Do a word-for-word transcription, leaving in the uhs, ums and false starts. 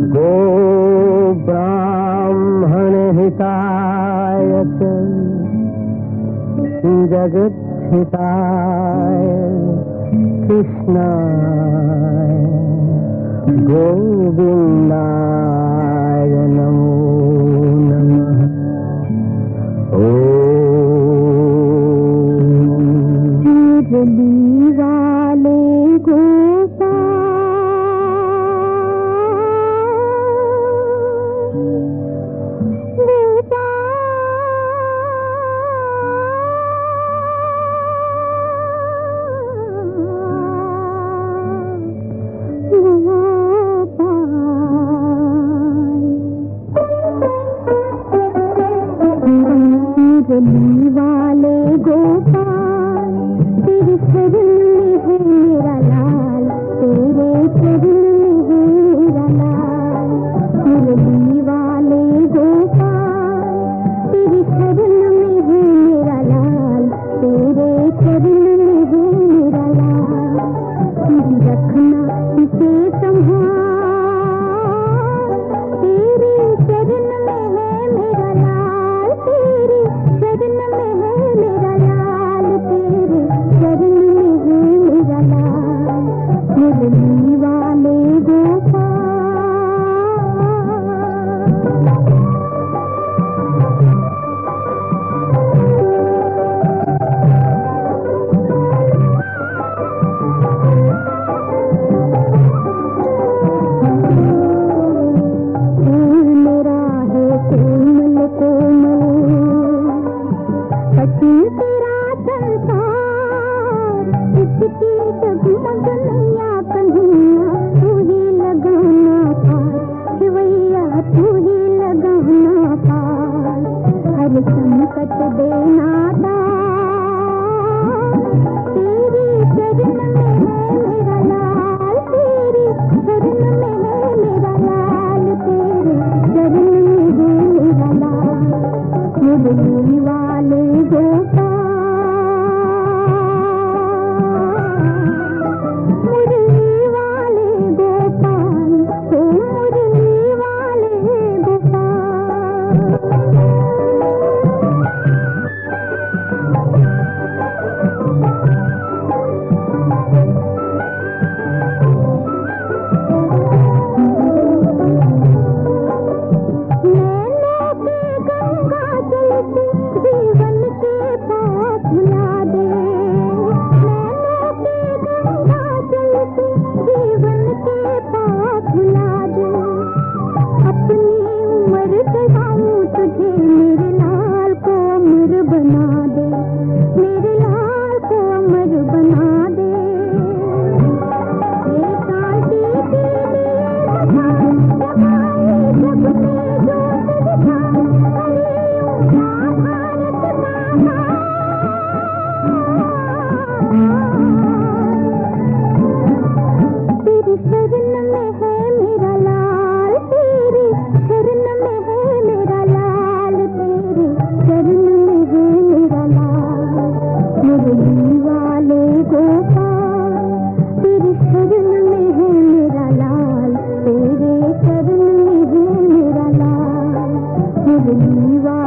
गो ब्राह्मण हिताय जगत हिताय कृष्णाय गोविंदाय नमो नमः। ओम मुरली वाले मुरली वाले गोपाल तेरे शरण में है मेरा लाल, तेरे शरण में है मेरा लाल। मुरली वाले गोपाल तेरे शरण में है मेरा लाल, तेरे शरण में है मेरा लाल। रखना इसे संभाल, तेरे शरण में है मेरा लाल, तेरे शरण में है मेरा लाल, तेरे शरण में है मेरा लाल। मुरली वाले गोपाल मेरा है कोमल कोमल पति तेरा संसार, इसकी जगमग नैया कन्हैया तू ही लगाना पार, शिवैया तू ही लगाना पार। हर संकट देना तार, तेरे शरण में है मेरा लाल, तेरे शरण में है मेरा लाल, तेरे शरण में है मेरा लाल। मुरली वाले गोपाल मुरली वाले गोपाल ओ मुरली वाले गोपाल। जीवन के पास भुला दे, नैनों के गंगा जल से जीवन के पास भुला दे। अपनी उम्र गवाऊं तुझे मेरे लाल को अमर बना दे, मेरे लाल को अमर बना दे। एकांती तेरे लगाए जगाए जग में जोत दिखा, तेरी शरण में है मेरा लाल, तेरी शरण में है मेरा लाल, तेरी शरण में है मेरा लाल। मुरली वाले गोपाल तेरी शरण में है मेरा लाल, तेरे शरण में है मेरा लाल। मुरली वाले